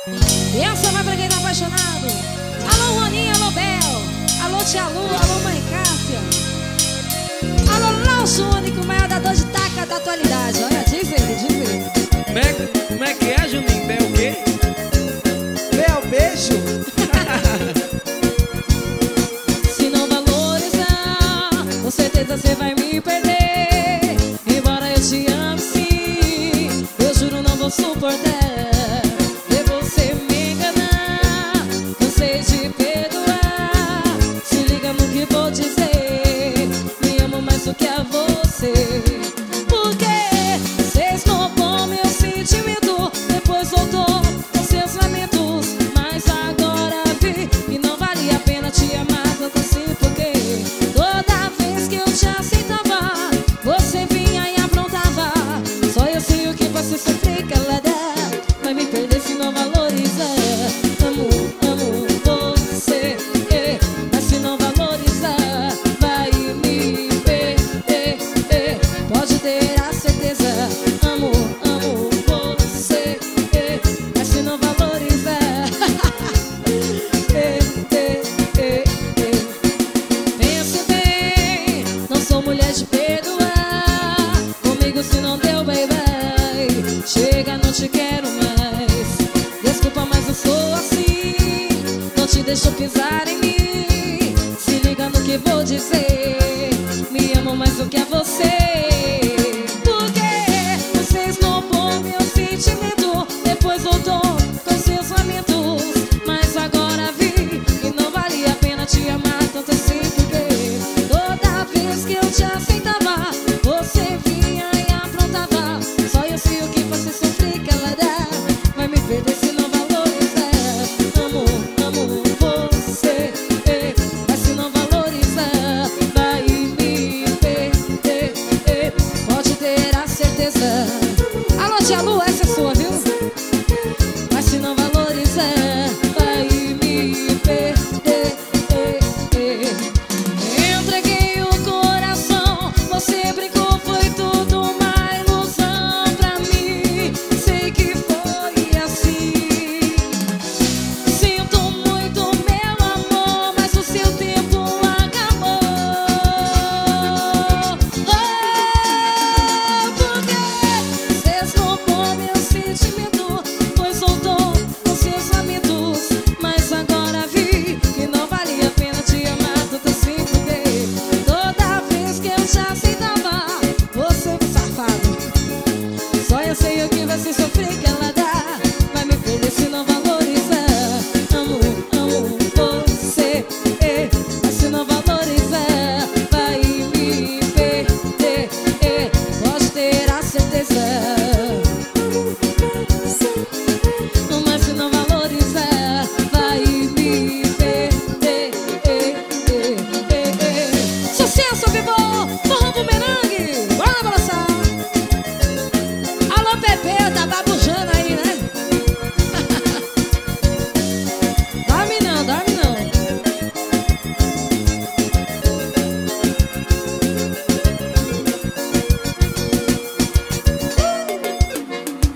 E essa vai pra quem tá apaixonado. Alô, Roninha, alô, Bel. Alô, Tia Lu, alô, Mãe Cássia. Alô, Laucho, único maior dador de taca da atualidade. Olha, diz ele, diz ele. Como é que é, Juninho? Bel o quê? Bel, beijo. Se não valorizar, com certeza você vai me perder. Embora eu te ame sim, eu juro não vou suportar ver você me enganar. Cansei de perdoar. Se liga no que vou dizer. Me amo mais do que a você. Porque você esnobou meu sentimento, depois voltou com seus lamentos. Mas agora vi que não valia a pena te amar tanto assim. Porque toda vez que eu te aceitava, você vinha e aprontava. Só eu sei o que você sofrer calada. Vai me perder se não valorizar. Amo, amo você, mas se não valorizar, vai me perder, pode ter a certeza. Amo, amo você, mas se não valorizar, pense bem, não sou mulher de perdoar. Comigo se não deu, bye bye. Chega, não te quero mais. Desculpa, mas eu sou assim. Não te deixo pisar em mim. Se liga no que vou dizer. Me amo mais do que a você. Porque você esnobou meu sentimento, depois voltou com seus lamentos. Mas agora vi que não valia a pena te amar tanto assim. Porque toda vez que eu te aceitava, você vinha e aprontava. Só eu sei o que você sofre calada. Vai me perder se não valorizar. Amo, amo você, mas se não valorizar, vai me perder, pode ter a certeza. Alô, Tia Lu,